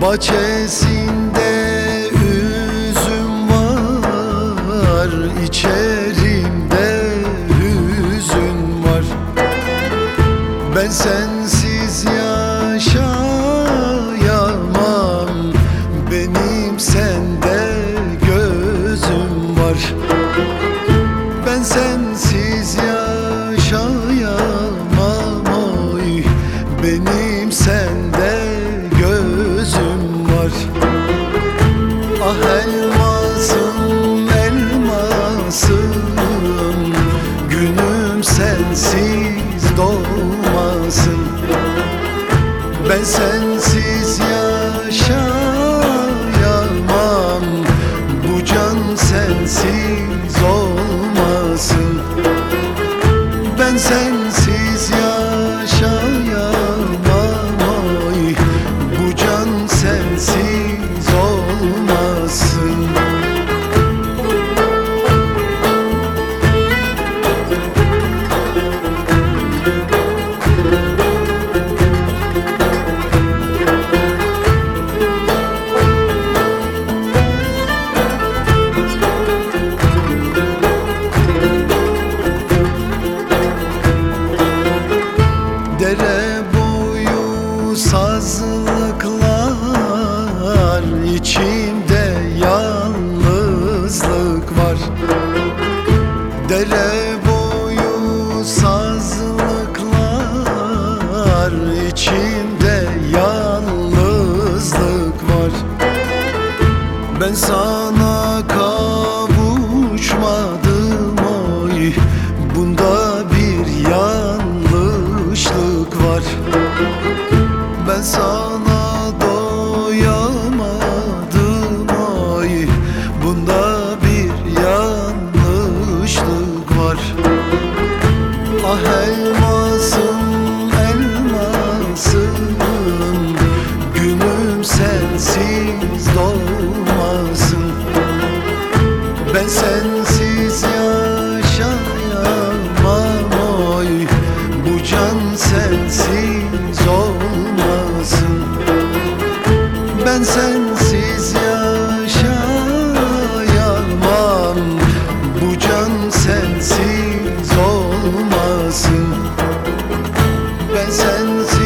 Bahçesinde üzüm var, içerimde hüzün var. Ben sensiz yaşayamam, benim sende gözüm var. Ben sensiz yaşayamam, oy, benim sende gözüm var. Ah elmasım, elmasım, günüm sensiz doğmasın. Ben sensiz yaşayamam, bu can sensiz olmasın. Ben sensiz yaşayamam, oy, bu can sensiz olmasın. Dere boyu sazlıklar, içimde yalnızlık var. Dere boyu sazlıklar, içimde yalnızlık var. Ben sana kavuşmadım, oy, bunda bir yanlışlık var. Ben sana doyamadım, oy, bunda bir yanlışlık var. Ah elmasım, elmasım, günüm sensiz doğmasın. Ben sensiz yaşayamam, oy, bu can sensiz olmasın. Ben sensiz yaşayamam, bu can sensiz olmasın. Ben sensiz